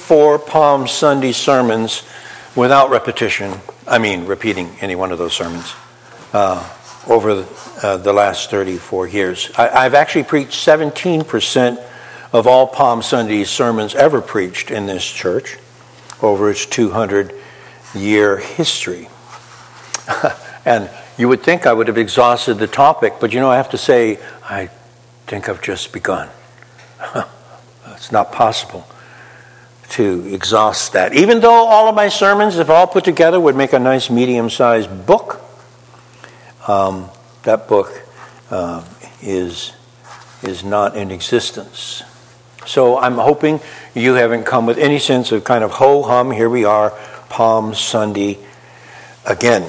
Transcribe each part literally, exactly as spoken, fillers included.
thirty-four Palm Sunday sermons without repetition. I mean, repeating any one of those sermons uh, over the, uh, the last thirty-four years. I, I've actually preached seventeen percent of all Palm Sunday sermons ever preached in this church over its two hundred year history. And you would think I would have exhausted the topic, but you know, I have to say, I think I've just begun. It's not possible to exhaust that. Even though all of my sermons, if all put together, would make a nice medium-sized book, um, that book uh, is, is not in existence. So I'm hoping you haven't come with any sense of kind of ho-hum, here we are, Palm Sunday again.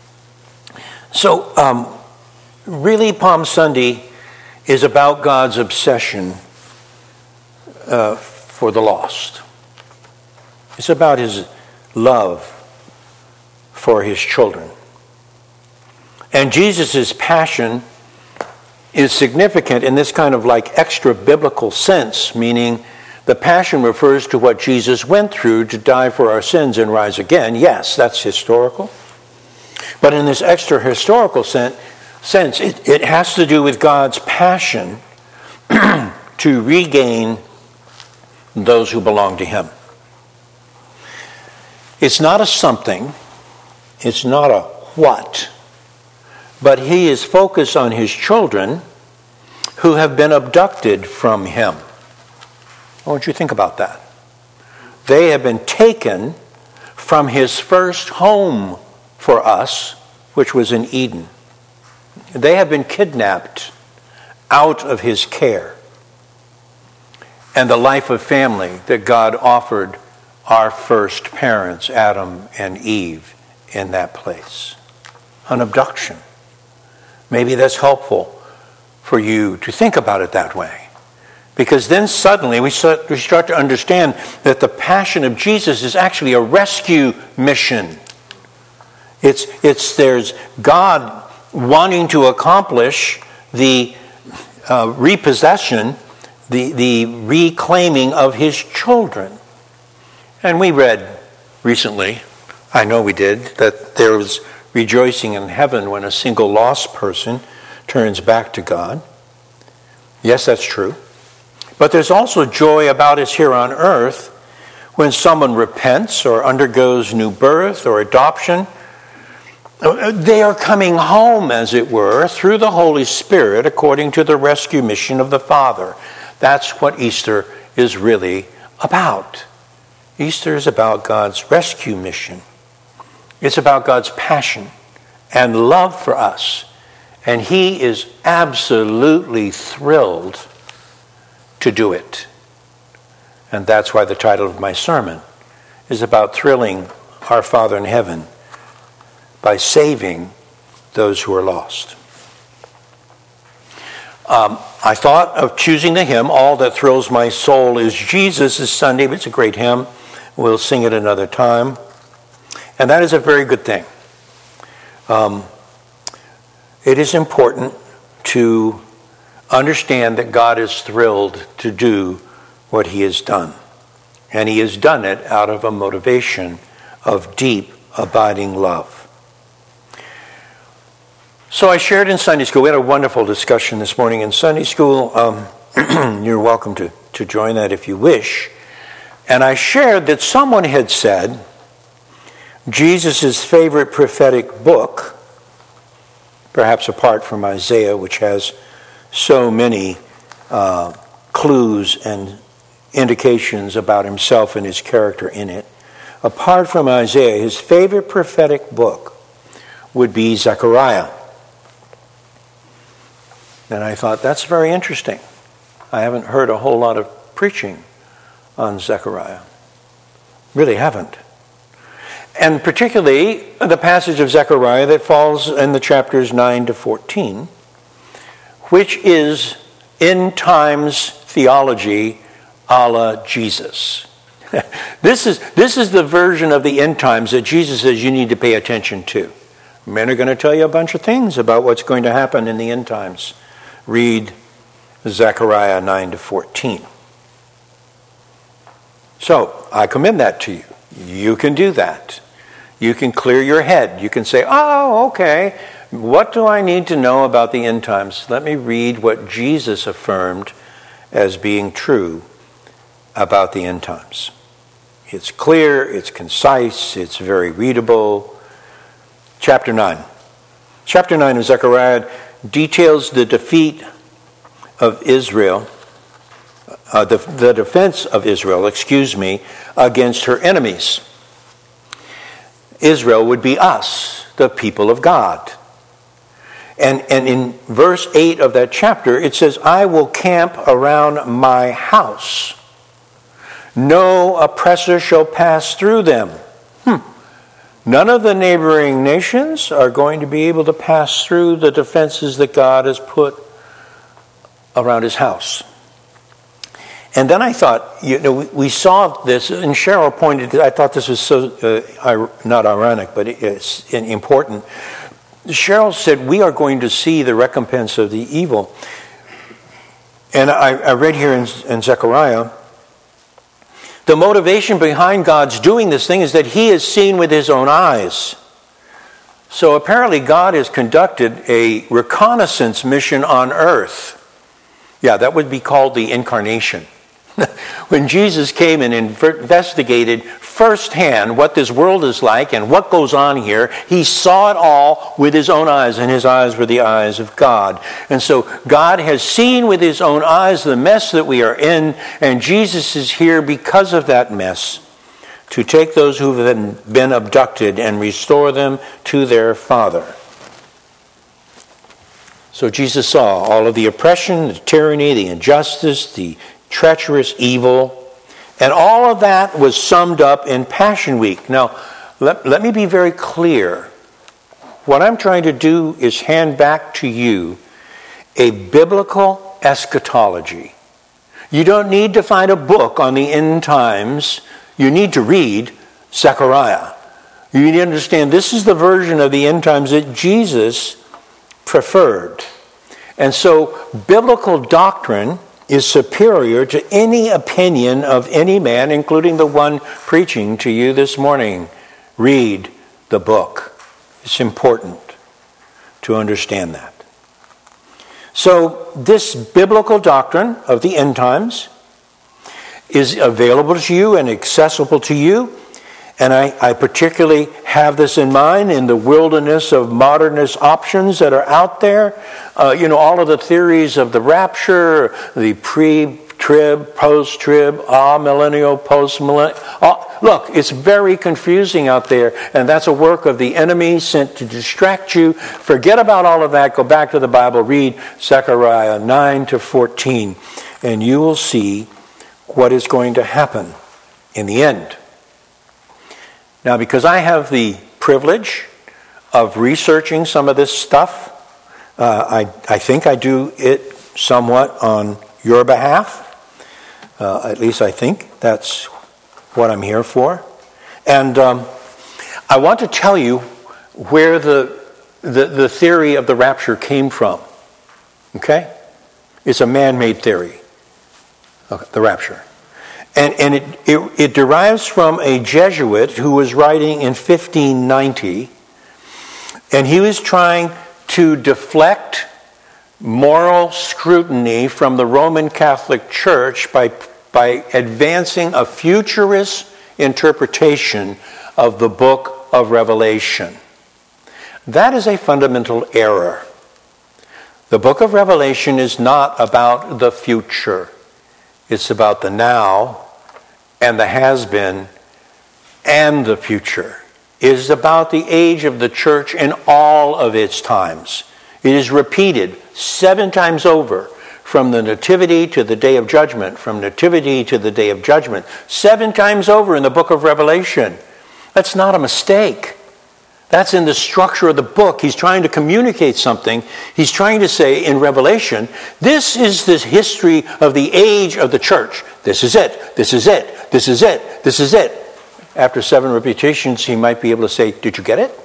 So um, really Palm Sunday is about God's obsession uh, for the lost. It's about his love for his children. And Jesus' passion is significant in this kind of like extra biblical sense, meaning the passion refers to what Jesus went through to die for our sins and rise again. Yes, that's historical. But in this extra historical sense, sense it, it has to do with God's passion to regain those who belong to him. It's not a something, it's not a what, but he is focused on his children who have been abducted from him. I want you to think about that. They have been taken from his first home for us, which was in Eden. They have been kidnapped out of his care and the life of family that God offered our first parents, Adam and Eve, in that place. An abduction. Maybe that's helpful for you to think about it that way. Because then suddenly we start, we start to understand that the passion of Jesus is actually a rescue mission. It's, it's there's God wanting to accomplish the uh, repossession, the, the reclaiming of his children. And we read recently, I know we did, that there was rejoicing in heaven when a single lost person turns back to God. Yes, that's true. But there's also joy about us here on earth when someone repents or undergoes new birth or adoption. They are coming home, as it were, through the Holy Spirit according to the rescue mission of the Father. That's what Easter is really about. Easter is about God's rescue mission. It's about God's passion and love for us. And he is absolutely thrilled to do it. And that's why the title of my sermon is about thrilling our Father in heaven by saving those who are lost. Um, I thought of choosing the hymn, All That Thrills My Soul Is Jesus, this Sunday. It's a great hymn. We'll sing it another time. And that is a very good thing. Um, it is important to understand that God is thrilled to do what he has done. And he has done it out of a motivation of deep, abiding love. So I shared in Sunday school. We had a wonderful discussion this morning in Sunday school. Um, you're welcome to, to join that if you wish. And I shared that someone had said Jesus' favorite prophetic book, perhaps apart from Isaiah, which has so many uh, clues and indications about himself and his character in it, apart from Isaiah, his favorite prophetic book would be Zechariah. And I thought, that's very interesting. I haven't heard a whole lot of preaching on Zechariah. Really haven't. And particularly the passage of Zechariah that falls in the chapters nine to fourteen, which is end times theology a la Jesus. This is, this is the version of the end times that Jesus says you need to pay attention to. Men are going to tell you a bunch of things about what's going to happen in the end times. Read Zechariah nine to fourteen. So I commend that to you. You can do that. You can clear your head. You can say, oh, okay, what do I need to know about the end times? Let me read what Jesus affirmed as being true about the end times. It's clear, it's concise, it's very readable. Chapter nine. Chapter nine of Zechariah details the defeat of Israel, uh, the, the defense of Israel, excuse me, against her enemies. Israel would be us, the people of God. And, and in verse eight of that chapter, it says, I will camp around my house. No oppressor shall pass through them. Hmm. None of the neighboring nations are going to be able to pass through the defenses that God has put around his house. And then I thought, you know, we, we saw this, and Cheryl pointed, I thought this was so, uh, not ironic, but it's important. Cheryl said, we are going to see the recompense of the evil. And I, I read here in, in Zechariah, the motivation behind God's doing this thing is that he is seen with his own eyes. So apparently God has conducted a reconnaissance mission on earth. Yeah, that would be called the incarnation. When Jesus came and investigated firsthand what this world is like and what goes on here, he saw it all with his own eyes, and his eyes were the eyes of God. And so God has seen with his own eyes the mess that we are in, and Jesus is here because of that mess to take those who have been abducted and restore them to their Father. So Jesus saw all of the oppression, the tyranny, the injustice, the treacherous evil, and all of that was summed up in Passion Week. Now, let, let me be very clear. What I'm trying to do is hand back to you a biblical eschatology. You don't need to find a book on the end times. You need to read Zechariah. You need to understand this is the version of the end times that Jesus preferred. And so biblical doctrine is superior to any opinion of any man, including the one preaching to you this morning. Read the book. It's important to understand that. So this biblical doctrine of the end times is available to you and accessible to you. And I, I particularly have this in mind in the wilderness of modernist options that are out there. Uh, you know, all of the theories of the rapture, the pre-trib, post-trib, ah-millennial, post-millennial. Uh, look, it's very confusing out there, and that's a work of the enemy sent to distract you. Forget about all of that. Go back to the Bible. Read Zechariah nine to fourteen, and you will see what is going to happen in the end. Now, because I have the privilege of researching some of this stuff, uh, I, I think I do it somewhat on your behalf. Uh, at least I think that's what I'm here for. And um, I want to tell you where the, the, the theory of the rapture came from. Okay? It's a man-made theory, okay, the rapture. And, and it, it, it derives from a Jesuit who was writing in fifteen ninety, and he was trying to deflect moral scrutiny from the Roman Catholic Church by, by advancing a futurist interpretation of the book of Revelation. That is a fundamental error. The book of Revelation is not about the future. It's about the now and the has-been and the future. It is about the age of the church in all of its times. It is repeated seven times over, from the nativity to the day of judgment, from nativity to the day of judgment, seven times over in the book of Revelation. That's not a mistake. That's in the structure of the book. He's trying to communicate something. He's trying to say in Revelation, this is the history of the age of the church. This is it. This is it. This is it. This is it. After seven repetitions, he might be able to say, did you get it?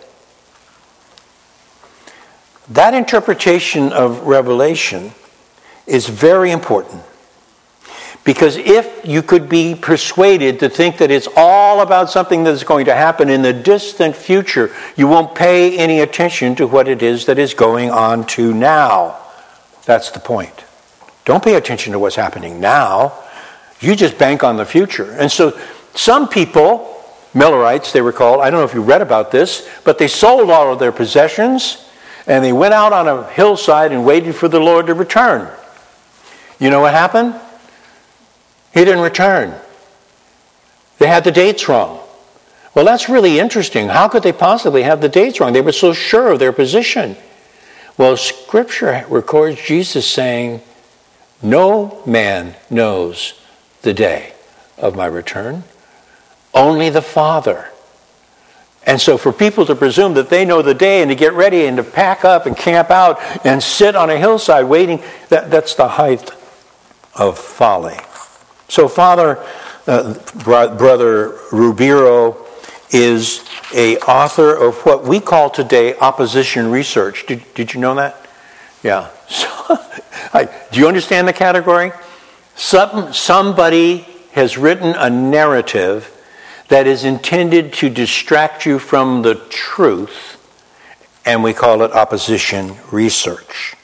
That interpretation of Revelation is very important Because if you could be persuaded to think that it's all about something that's going to happen in the distant future, you won't pay any attention to what it is that is going on to now. That's the point. Don't pay attention to what's happening now. You just bank on the future. And so some people, Millerites they were called, I don't know if you read about this, but they sold all of their possessions and they went out on a hillside and waited for the Lord to return. You know what happened? He didn't return. They had the dates wrong. Well, that's really interesting. How could they possibly have the dates wrong? They were so sure of their position. Well, Scripture records Jesus saying, "No man knows the day of my return, only the Father." And so for people to presume that they know the day and to get ready and to pack up and camp out and sit on a hillside waiting, that, that's the height of folly. So Father, uh, Brother Rubiro is a author of what we call today opposition research. Did, did you know that? Yeah. So, I, do you understand the category? Some, somebody has written a narrative that is intended to distract you from the truth, and we call it opposition research.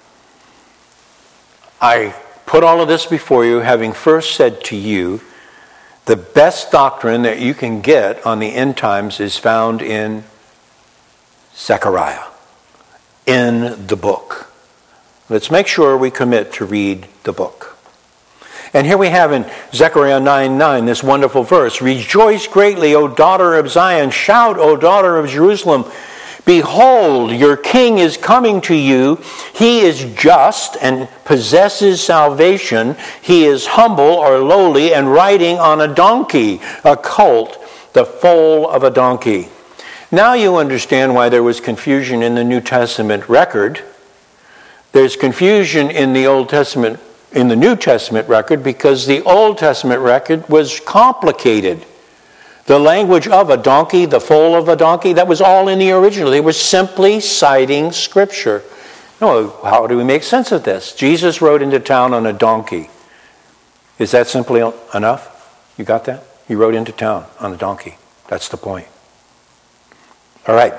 I put all of this before you, having first said to you, the best doctrine that you can get on the end times is found in Zechariah, in the book. Let's make sure we commit to read the book. And here we have in Zechariah nine nine this wonderful verse, "Rejoice greatly, O daughter of Zion. Shout, O daughter of Jerusalem. Behold, your king is coming to you. He is just and possesses salvation. He is humble or lowly and riding on a donkey, a colt, the foal of a donkey." Now you understand why there was confusion in the New Testament record. There's confusion in the Old Testament, in the New Testament record, because the Old Testament record was complicated. The language of a donkey, the foal of a donkey, that was all in the original. They were simply citing Scripture. No, how do we make sense of this? Jesus rode into town on a donkey. Is that simply enough? You got that? He rode into town on a donkey. That's the point. All right.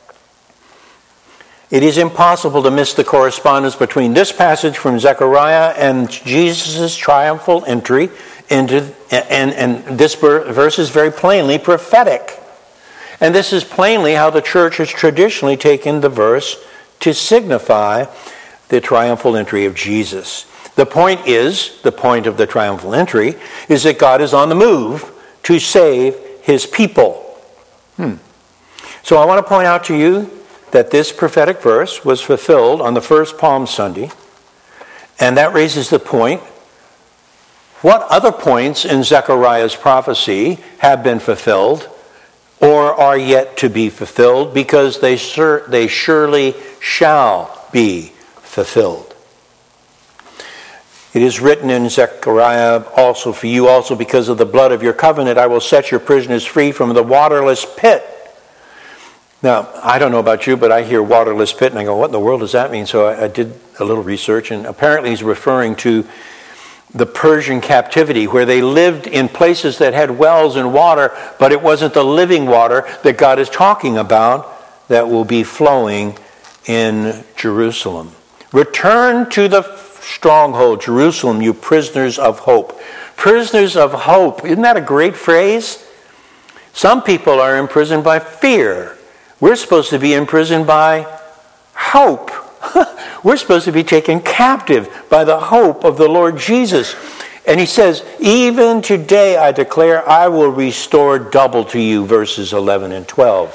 It is impossible to miss the correspondence between this passage from Zechariah and Jesus' triumphal entry into, and, and this verse is very plainly prophetic. And this is plainly how the church has traditionally taken the verse to signify the triumphal entry of Jesus. The point is, the point of the triumphal entry, is that God is on the move to save his people. Hmm. So I want to point out to you that this prophetic verse was fulfilled on the first Palm Sunday. And that raises the point, what other points in Zechariah's prophecy have been fulfilled or are yet to be fulfilled, because they, sur- they surely shall be fulfilled. It is written in Zechariah also, "For you also, because of the blood of your covenant, I will set your prisoners free from the waterless pit." Now, I don't know about you, but I hear waterless pit and I go, what in the world does that mean? So I, I did a little research, and apparently he's referring to the Persian captivity, where they lived in places that had wells and water, but it wasn't the living water that God is talking about that will be flowing in Jerusalem. "Return to the stronghold, Jerusalem, you prisoners of hope." Prisoners of hope. Isn't that a great phrase? Some people are imprisoned by fear. We're supposed to be imprisoned by hope. We're supposed to be taken captive by the hope of the Lord Jesus. And he says, "Even today I declare I will restore double to you," verses eleven and twelve.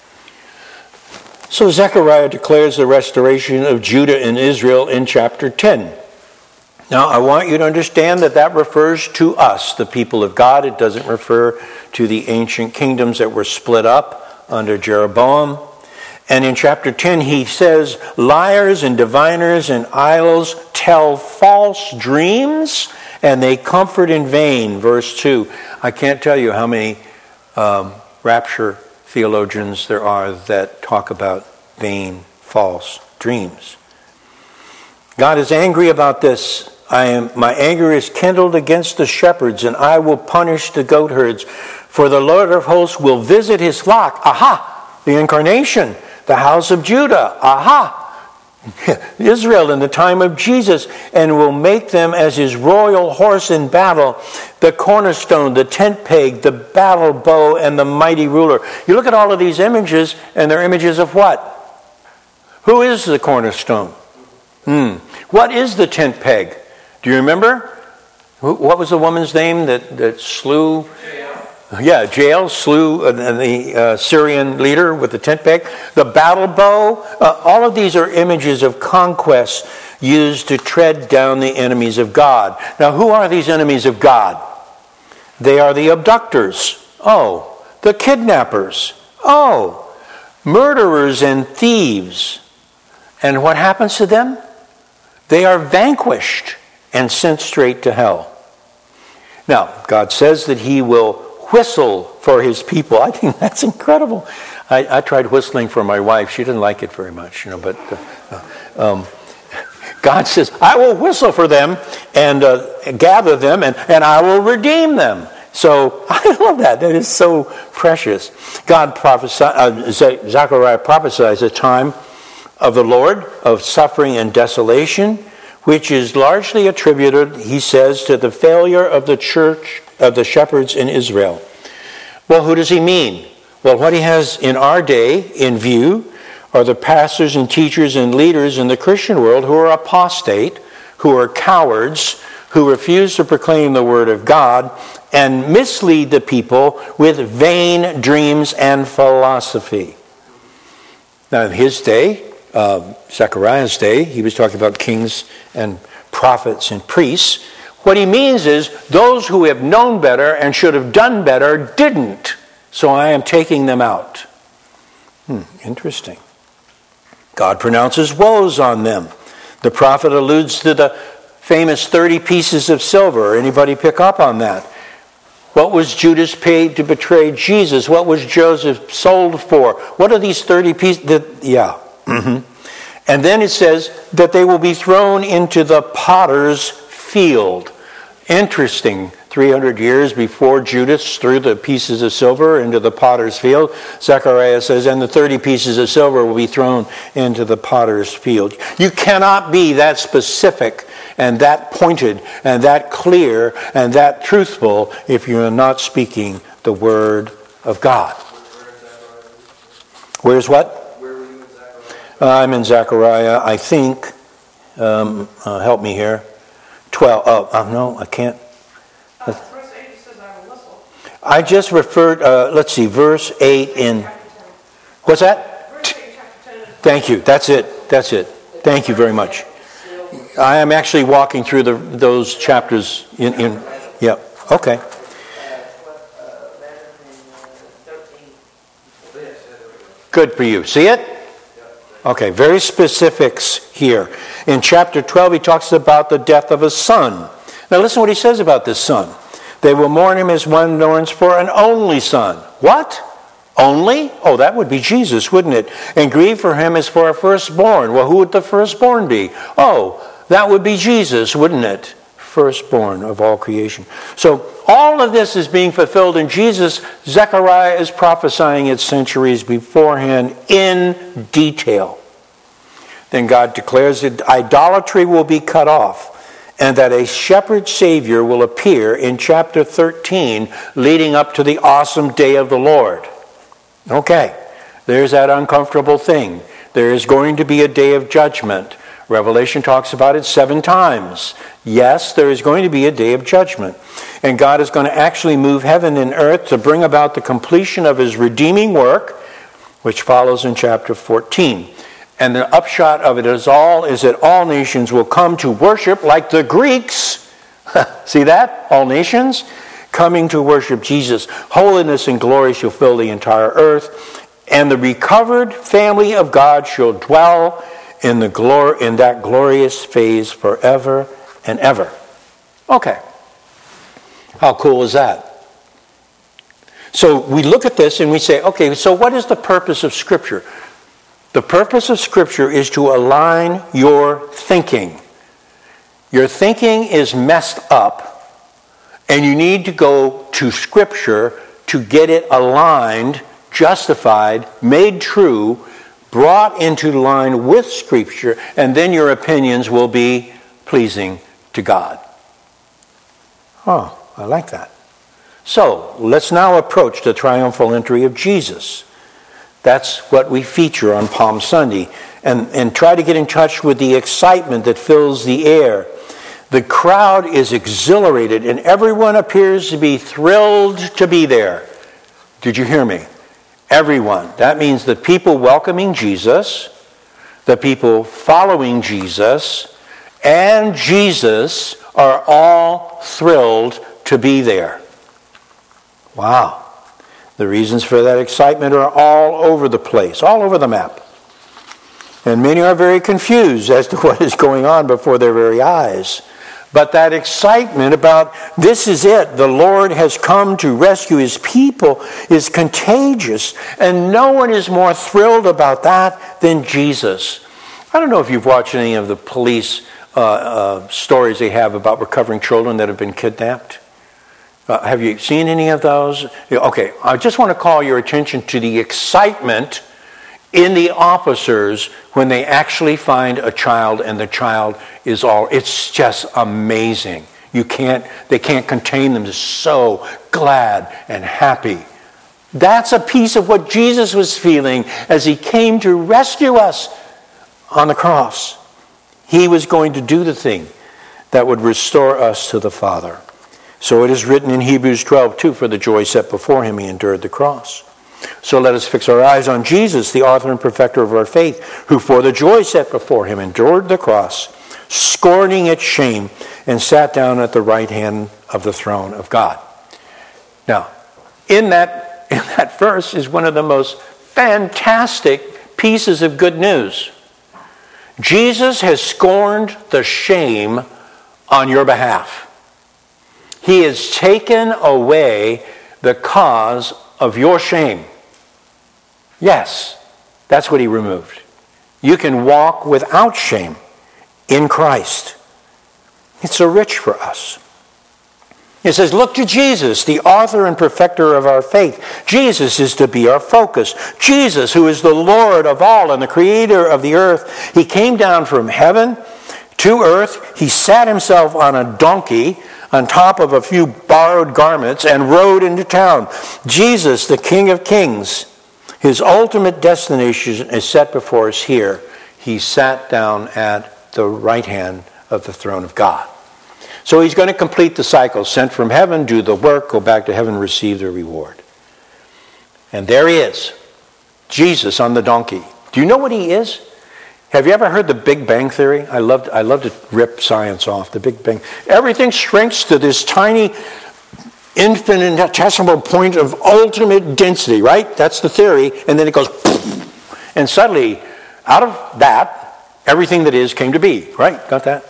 So Zechariah declares the restoration of Judah and Israel in chapter ten. Now, I want you to understand that that refers to us, the people of God. It doesn't refer to the ancient kingdoms that were split up under Jeroboam. And in chapter ten, he says, "Liars and diviners and idols tell false dreams, and they comfort in vain." Verse two. I can't tell you how many um, rapture theologians there are that talk about vain, false dreams. God is angry about this I am, my anger is kindled against the shepherds, and I will punish the goatherds. For the Lord of hosts will visit his flock. Aha! The incarnation. The house of Judah. Aha! Israel in the time of Jesus, and will make them as his royal horse in battle, the cornerstone, the tent peg, the battle bow, and the mighty ruler. You look at all of these images, and they're images of what? Who is the cornerstone? Hmm. What is the tent peg? Do you remember? What was the woman's name that, that slew? Yeah, Jael slew the uh, Syrian leader with the tent peg. The battle bow. Uh, all of these are images of conquest used to tread down the enemies of God. Now, who are these enemies of God? They are the abductors. Oh. The kidnappers. Oh. Murderers and thieves. And what happens to them? They are vanquished and sent straight to hell. Now, God says that he will whistle for his people. I think that's incredible. I, I tried whistling for my wife. She didn't like it very much, you know. But uh, um, God says, "I will whistle for them and uh, gather them, and, and I will redeem them." So I love that. That is so precious. God prophesied. Uh, Zechariah prophesies a time of the Lord of suffering and desolation, which is largely attributed, he says, to the failure of the church of the shepherds in Israel. Well, who does he mean? Well, what he has in our day in view are the pastors and teachers and leaders in the Christian world who are apostate, who are cowards, who refuse to proclaim the word of God and mislead the people with vain dreams and philosophy. Now, in his day, uh, Zechariah's day, he was talking about kings and prophets and priests. What he means is those who have known better and should have done better didn't. So I am taking them out. Hmm, interesting. God pronounces woes on them. The prophet alludes to the famous thirty pieces of silver. Anybody pick up on that? What was Judas paid to betray Jesus? What was Joseph sold for? What are these thirty pieces? That, yeah. Mm-hmm. And then it says that they will be thrown into the potter's field. Interesting. three hundred years before Judas threw the pieces of silver into the potter's field, Zechariah says, and the thirty pieces of silver will be thrown into the potter's field. You cannot be that specific and that pointed and that clear and that truthful if you are not speaking the word of God. Where's what? Where were you in Zechariah? Uh, I'm in Zechariah, I think. Um, uh, help me here. twelve. Oh, uh, no, I can't. Uh, verse eight says, I will whistle. I just referred, uh, let's see, verse eight in... What's that? Verse eight, chapter ten. Thank you. That's it. That's it. Thank you very much. I am actually walking through the, those chapters in... in yeah, okay. Good for you. See it? Okay, very specifics here. In chapter twelve, he talks about the death of a son. Now listen what he says about this son. They will mourn him as one mourns for an only son. What? Only? Oh, that would be Jesus, wouldn't it? And grieve for him as for a firstborn. Well, who would the firstborn be? Oh, that would be Jesus, wouldn't it? Firstborn of all creation. So all of this is being fulfilled in Jesus. Zechariah is prophesying it centuries beforehand in detail. Then God declares that idolatry will be cut off and that a shepherd savior will appear in chapter thirteen, leading up to the awesome day of the Lord. Okay, there's that uncomfortable thing. There is going to be a day of judgment. Revelation talks about it seven times. Yes, there is going to be a day of judgment. And God is going to actually move heaven and earth to bring about the completion of his redeeming work, which follows in chapter fourteen. And the upshot of it is all is that all nations will come to worship like the Greeks. See that? All nations coming to worship Jesus. Holiness and glory shall fill the entire earth. And the recovered family of God shall dwell in the glor- in that glorious phase forever and ever. Okay. How cool is that? So we look at this and we say, okay, so what is the purpose of Scripture? The purpose of Scripture is to align your thinking. your thinking is messed up, and you need to go to Scripture to get it aligned, justified, made true, brought into line with Scripture, and then your opinions will be pleasing to God. Oh, I like that. So, let's now approach the triumphal entry of Jesus. That's what we feature on Palm Sunday. And, and try to get in touch with the excitement that fills the air. The crowd is exhilarated, and everyone appears to be thrilled to be there. Did you hear me? Everyone. That means the people welcoming Jesus, the people following Jesus, and Jesus are all thrilled to be there. Wow. The reasons for that excitement are all over the place, all over the map. And many are very confused as to what is going on before their very eyes. But that excitement about this is it, the Lord has come to rescue his people, is contagious. And no one is more thrilled about that than Jesus. I don't know if you've watched any of the police uh, uh, stories they have about recovering children that have been kidnapped. Uh, have you seen any of those? Okay, I just want to call your attention to the excitement in the officers when they actually find a child and the child is all, it's just amazing. You can't, they can't contain them. They're so glad and happy. That's a piece of what Jesus was feeling as he came to rescue us on the cross. He was going to do the thing that would restore us to the Father. So it is written in Hebrews twelve two, for the joy set before him, he endured the cross. So let us fix our eyes on Jesus, the author and perfecter of our faith, who for the joy set before him endured the cross, scorning its shame, and sat down at the right hand of the throne of God. Now, in that, in that verse is one of the most fantastic pieces of good news. Jesus has scorned the shame on your behalf. He has taken away the cause of your shame. Yes, that's what he removed. You can walk without shame in Christ. It's so rich for us. It says, look to Jesus, the author and perfecter of our faith. Jesus is to be our focus. Jesus, who is the Lord of all and the creator of the earth, he came down from heaven to earth. He sat himself on a donkey on top of a few borrowed garments and rode into town. Jesus, the King of Kings, his ultimate destination is set before us here. He sat down at the right hand of the throne of God. So he's going to complete the cycle. Sent from heaven, do the work, go back to heaven, receive the reward. And there he is, Jesus on the donkey. Do you know what he is? Have you ever heard the Big Bang Theory? I love, I love to rip science off, the Big Bang. Everything shrinks to this tiny infinitesimal point of ultimate density, right? That's the theory. And then it goes, poof, and suddenly, out of that, everything that is came to be, right? Got that?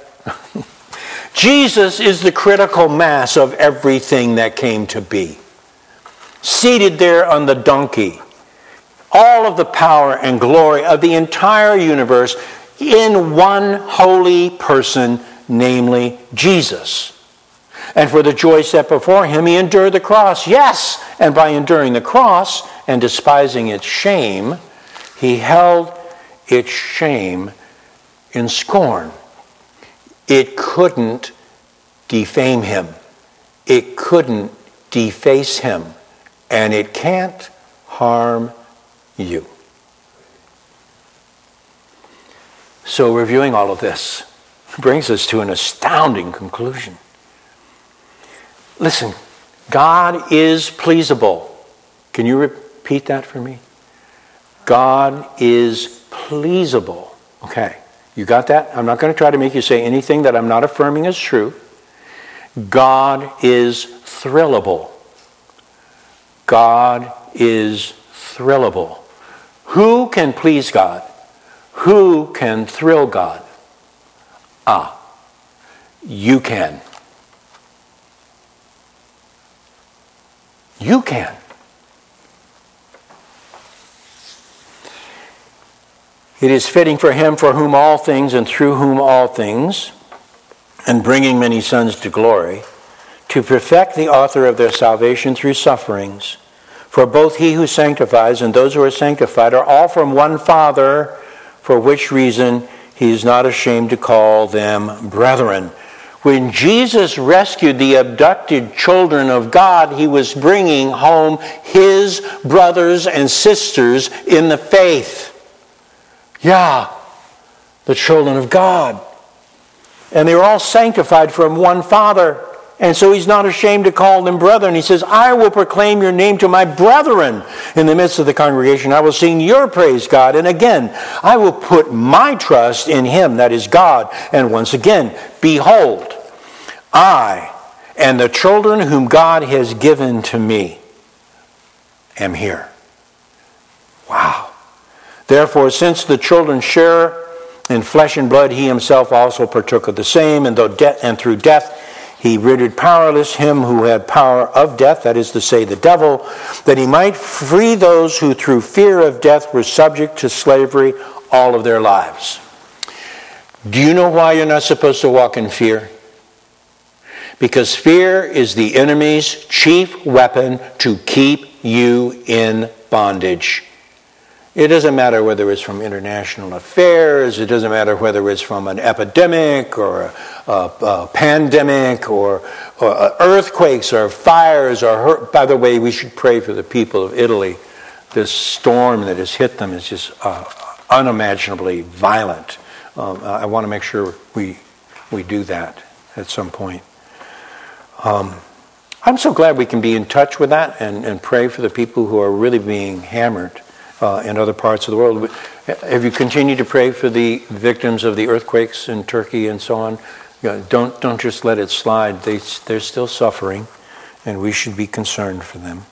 Jesus is the critical mass of everything that came to be. Seated there on the donkey, all of the power and glory of the entire universe in one holy person, namely Jesus. And for the joy set before him, he endured the cross. Yes, and by enduring the cross and despising its shame, he held its shame in scorn. It couldn't defame him. It couldn't deface him. And it can't harm you. So reviewing all of this brings us to an astounding conclusion. Listen, God is pleasable. Can you repeat that for me? God is pleasable. Okay, you got that? I'm not going to try to make you say anything that I'm not affirming is true. God is thrillable. God is thrillable. Who can please God? Who can thrill God? Ah, you can. You can. It is fitting for him for whom all things and through whom all things and bringing many sons to glory, to perfect the author of their salvation through sufferings. For both he who sanctifies and those who are sanctified are all from one Father, for which reason he is not ashamed to call them brethren. When Jesus rescued the abducted children of God, he was bringing home his brothers and sisters in the faith. Yeah, the children of God. And they were all sanctified from one Father. And so he's not ashamed to call them brethren. He says, I will proclaim your name to my brethren in the midst of the congregation. I will sing your praise, God. And again, I will put my trust in him, that is God. And once again, behold, I and the children whom God has given to me am here. Wow. Therefore, since the children share in flesh and blood, he himself also partook of the same, and though death and through death he rendered powerless him who had power of death, that is to say, the devil, that he might free those who through fear of death were subject to slavery all of their lives. Do you know why you're not supposed to walk in fear? Because fear is the enemy's chief weapon to keep you in bondage. It doesn't matter whether it's from international affairs, it doesn't matter whether it's from an epidemic or a, a, a pandemic or, or earthquakes or fires. Or by the way, we should pray for the people of Italy. This storm that has hit them is just uh, unimaginably violent. Um, I want to make sure we we do that at some point. Um, I'm so glad we can be in touch with that and, and pray for the people who are really being hammered Uh, in other parts of the world. Have you continued to pray for the victims of the earthquakes in Turkey and so on? You know, don't don't just let it slide. They, they're still suffering, and we should be concerned for them.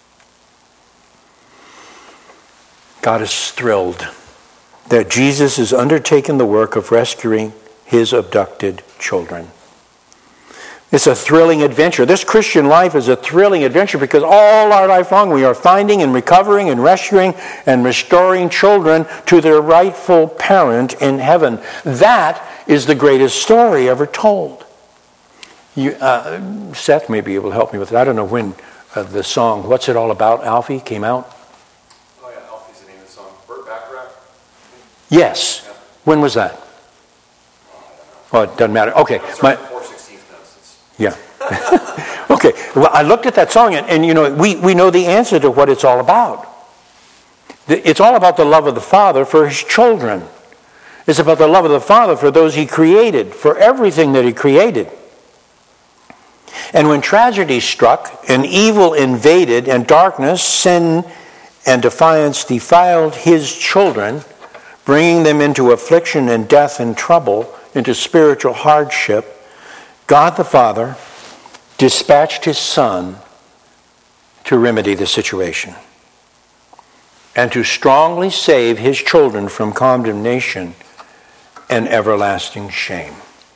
God is thrilled that Jesus has undertaken the work of rescuing his abducted children. It's a thrilling adventure. This Christian life is a thrilling adventure because all our life long we are finding and recovering and rescuing and restoring children to their rightful parent in heaven. That is the greatest story ever told. You, uh, Seth may be able to help me with it. I don't know when uh, the song, What's It All About, Alfie, came out. Oh yeah, Alfie's the name of the song. Burt Bacharach? Yes. Yeah. When was that? Oh, it doesn't matter. Okay. My, Yeah. Okay. Well, I looked at that song, and, and you know, we, we know the answer to what it's all about. It's all about the love of the Father for his children. It's about the love of the Father for those he created, for everything that he created. And when tragedy struck, and evil invaded, and darkness, sin, and defiance defiled his children, bringing them into affliction and death and trouble, into spiritual hardship, God the Father dispatched his Son to remedy the situation and to strongly save his children from condemnation and everlasting shame.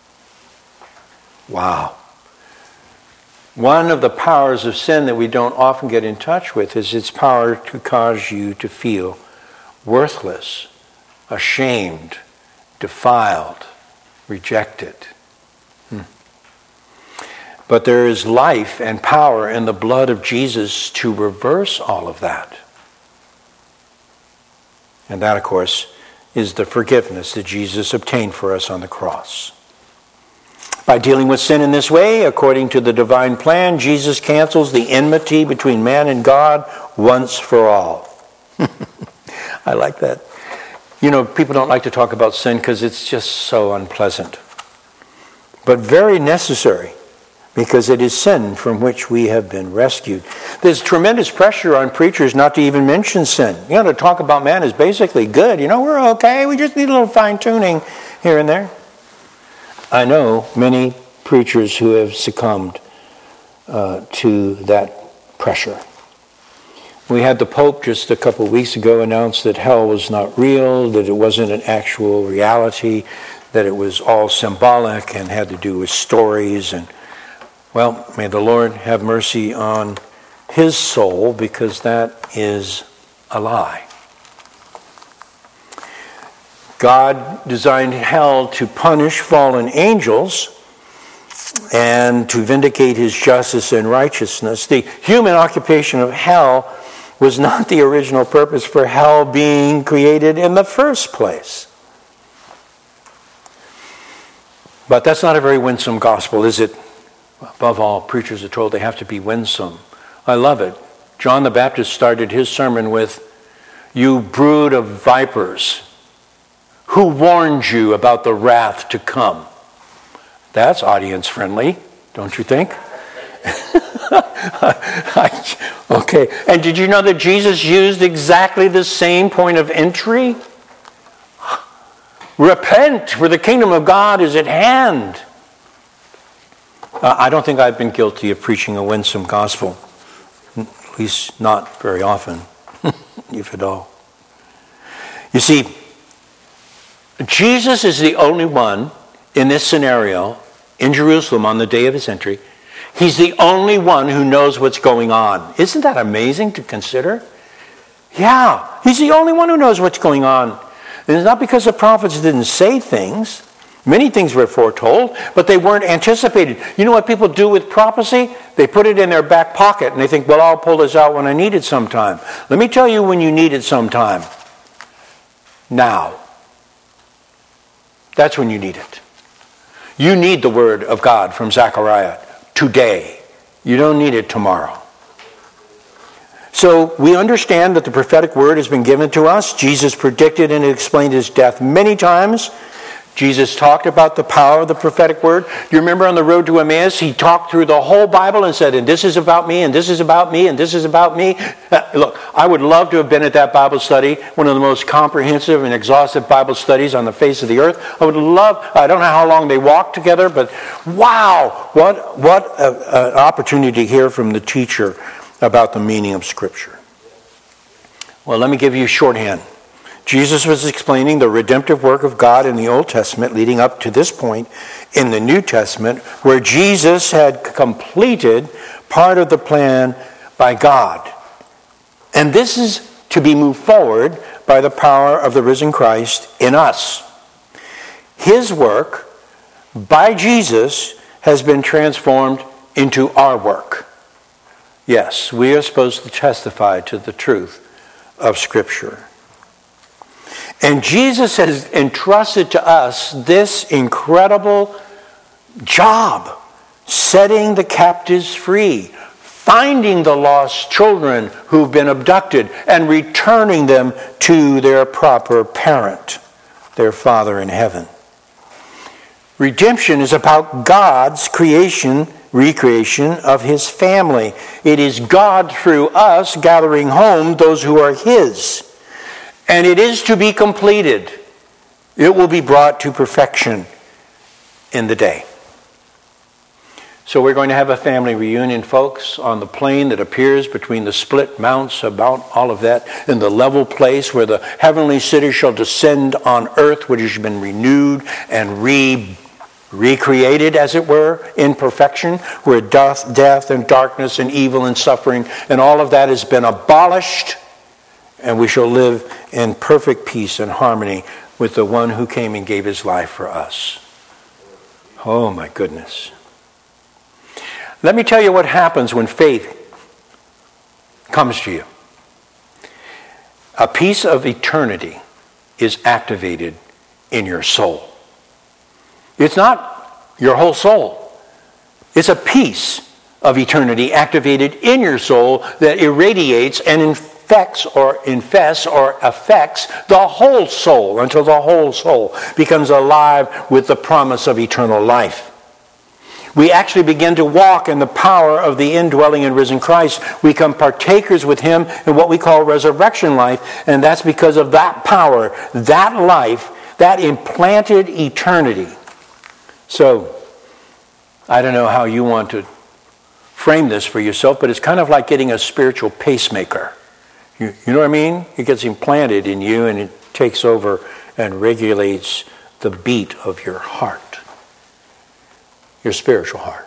Wow. One of the powers of sin that we don't often get in touch with is its power to cause you to feel worthless, ashamed, defiled, rejected. Hmm. But there is life and power in the blood of Jesus to reverse all of that. And that, of course, is the forgiveness that Jesus obtained for us on the cross. By dealing with sin in this way, according to the divine plan, Jesus cancels the enmity between man and God once for all. I like that. You know, people don't like to talk about sin because it's just so unpleasant. But very necessary, because it is sin from which we have been rescued. There's tremendous pressure on preachers not to even mention sin. You know, to talk about man is basically good. You know, we're okay. We just need a little fine-tuning here and there. I know many preachers who have succumbed uh, to that pressure. We had the Pope just a couple of weeks ago announce that hell was not real, that it wasn't an actual reality, that it was all symbolic and had to do with stories. And, well, may the Lord have mercy on his soul, because that is a lie. God designed hell to punish fallen angels and to vindicate his justice and righteousness. The human occupation of hell was not the original purpose for hell being created in the first place. But that's not a very winsome gospel, is it? Above all, preachers are told they have to be winsome. I love it. John the Baptist started his sermon with, "You brood of vipers, who warned you about the wrath to come?" That's audience friendly, don't you think? Okay, and did you know that Jesus used exactly the same point of entry? Repent, for the kingdom of God is at hand. Uh, I don't think I've been guilty of preaching a winsome gospel, at least not very often, if at all. You see, Jesus is the only one in this scenario in Jerusalem on the day of his entry. He's the only one who knows what's going on. Isn't that amazing to consider? Yeah, he's the only one who knows what's going on. And it's not because the prophets didn't say things. Many things were foretold, but they weren't anticipated. You know what people do with prophecy? They put it in their back pocket and they think, well, I'll pull this out when I need it sometime. Let me tell you when you need it sometime. Now. That's when you need it. You need the word of God from Zechariah today. You don't need it tomorrow. So we understand that the prophetic word has been given to us. Jesus predicted and explained his death many times. Jesus talked about the power of the prophetic word. Do you remember on the road to Emmaus, he talked through the whole Bible and said, and this is about me, and this is about me, and this is about me. Uh, look, I would love to have been at that Bible study, one of the most comprehensive and exhaustive Bible studies on the face of the earth. I would love, I don't know how long they walked together, but wow, what, what an opportunity to hear from the teacher about the meaning of Scripture. Well, let me give you shorthand. Jesus was explaining the redemptive work of God in the Old Testament leading up to this point in the New Testament where Jesus had completed part of the plan by God. And this is to be moved forward by the power of the risen Christ in us. His work by Jesus has been transformed into our work. Yes, we are supposed to testify to the truth of Scripture. And Jesus has entrusted to us this incredible job, setting the captives free, finding the lost children who've been abducted, and returning them to their proper parent, their Father in heaven. Redemption is about God's creation, recreation of his family. It is God through us gathering home those who are his. And it is to be completed. It will be brought to perfection in the day. So we're going to have a family reunion, folks, on the plain that appears between the split mounts, about all of that, in the level place where the heavenly city shall descend on earth, which has been renewed and re recreated, as it were, in perfection, where death, death and darkness and evil and suffering and all of that has been abolished. And we shall live in perfect peace and harmony with the one who came and gave his life for us. Oh, my goodness. Let me tell you what happens when faith comes to you. A piece of eternity is activated in your soul. It's not your whole soul. It's a piece of eternity activated in your soul that irradiates and infects affects or infests or affects the whole soul until the whole soul becomes alive with the promise of eternal life. We actually begin to walk in the power of the indwelling and risen Christ. We become partakers with him in what we call resurrection life, and that's because of that power, that life, that implanted eternity. So, I don't know how you want to frame this for yourself, but it's kind of like getting a spiritual pacemaker. You, you know what I mean? It gets implanted in you and it takes over and regulates the beat of your heart, your spiritual heart.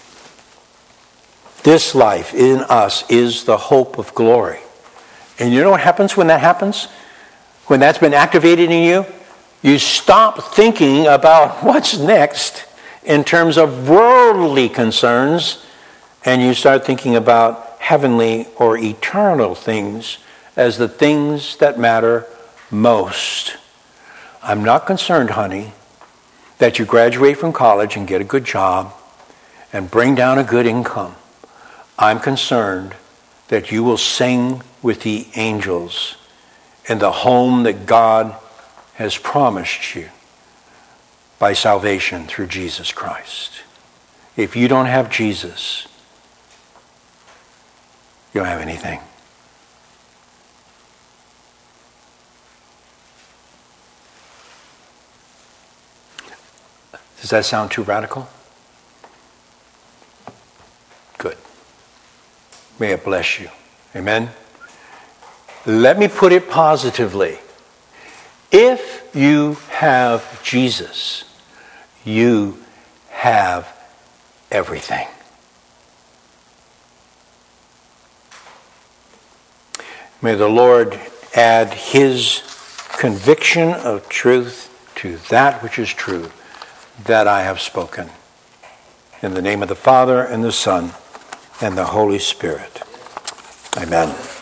This life in us is the hope of glory. And you know what happens when that happens? When that's been activated in you, you stop thinking about what's next in terms of world worldly concerns, and you start thinking about heavenly or eternal things as the things that matter most. I'm not concerned, honey, that you graduate from college and get a good job and bring down a good income. I'm concerned that you will sing with the angels in the home that God has promised you by salvation through Jesus Christ. If you don't have Jesus, you don't have anything. Does that sound too radical? Good. May it bless you. Amen? Let me put it positively. If you have Jesus, you have everything. May the Lord add his conviction of truth to that which is true that I have spoken. In the name of the Father, and the Son, and the Holy Spirit. Amen.